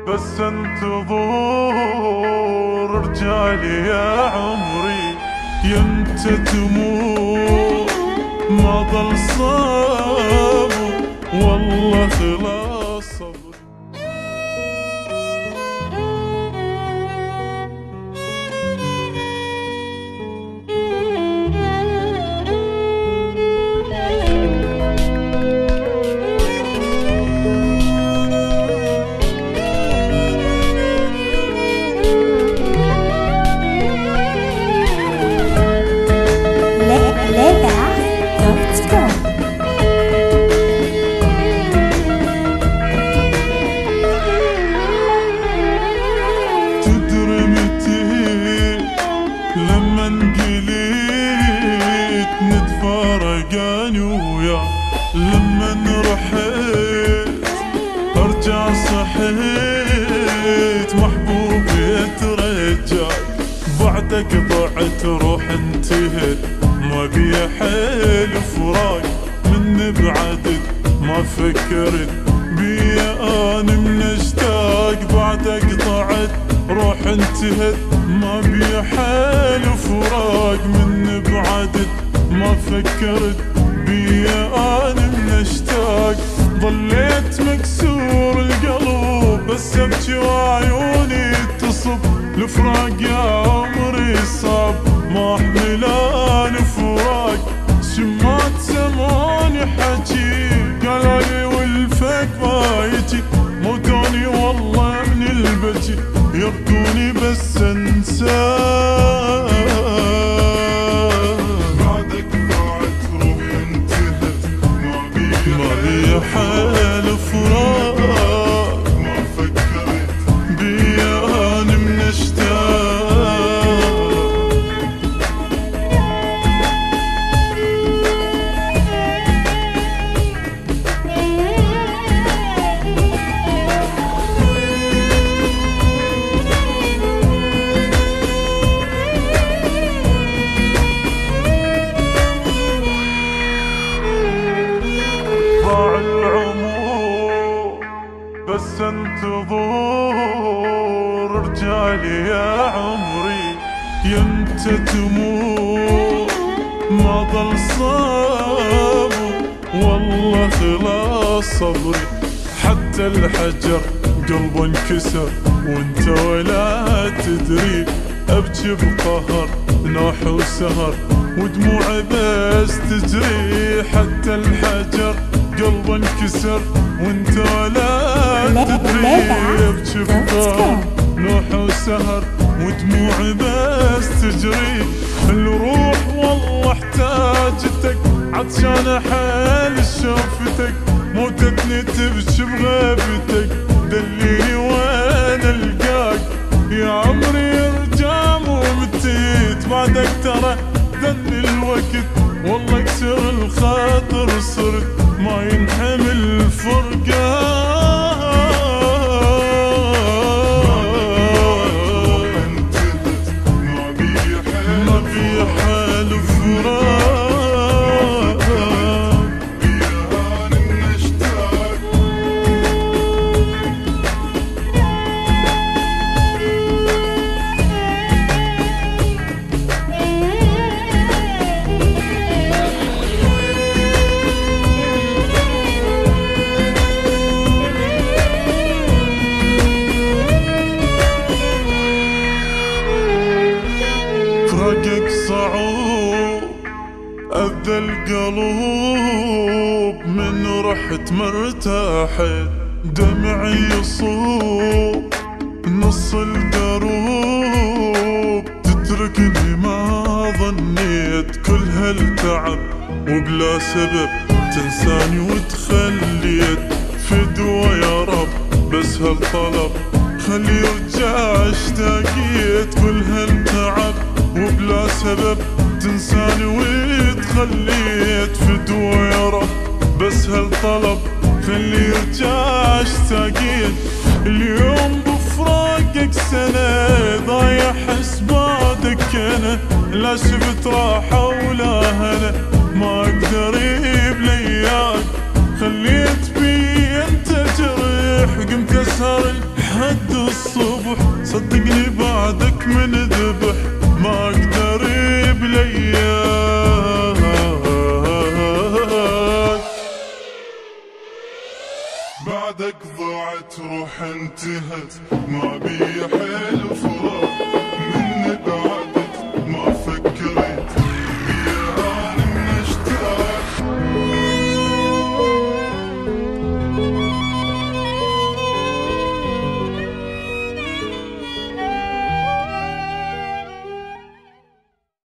بس انتظر رجالي يا عمري يمتى تموت ما ضل صبر والله خلاص صبر. نتفارقاني وياه لمن رحت ارجع صحيت محبوبي اترجاك بعدك ضعت روح انتهت ما بي حيل فراق من بعدك ما فكرت بي انا من اشتاق بعدك ضعت روح انتهت ما بي حيل فراق من بعدك ما فكرت بي انا من اشتاق ظليت مكسور القلب بس ابكي وعيوني تصب الفراق يا عمري صعب ما احمل انا فراق شمات سمعني حكي قالالي والفك ما يجي موتوني والله من البكي يبكوني بس انساه حال فراق ما فكرت بي انا من اشتاق بس انتظر رجالي يا عمري يمتى تموت ما ضل صبر والله خلاص صبري حتى الحجر قلبه انكسر وانت ولا تدري ابكي بقهر نوح وسهر ودموعي بس تجري حتى الحجر قلبه انكسر وانت ولا تدري ابكي بقهر نوح وسهر ودموعي بس تجري الروح والله احتاجتك عطشانة حال شوفتك موتتني تبكي بغيبتك دليني وين القاك يا عمري ارجع مو متيت بعدك ترى ذن الوقت والله كسر الخاطر صرت ما ينحمل فرقان ما بي حال فراق انا مشتاق فراقك صعوب أذى القلوب من رحت مرتاحت دمعي يصوب نص الدروب تتركني ما ظنيت كل هالتعب وبلا سبب تنساني وتخليت فدوى يا رب بس هالطلب خلي يرجع اشتاقيت كل هالتعب وبلا سبب تنساني وتخليت فدوى يا رب بس هالطلب خلي يرجع اشتاقيت اليوم بفراقك سنة ضايع حسباتك انا لا شفت راحة ولا هنا ما اقدر بلياك خليت بي انت جريح قمت اسهر لحد الصبح، صدقني بعدك من ذبح ما اقدر بلياك. بعدك ضاعت روح انتهت ما بي حلف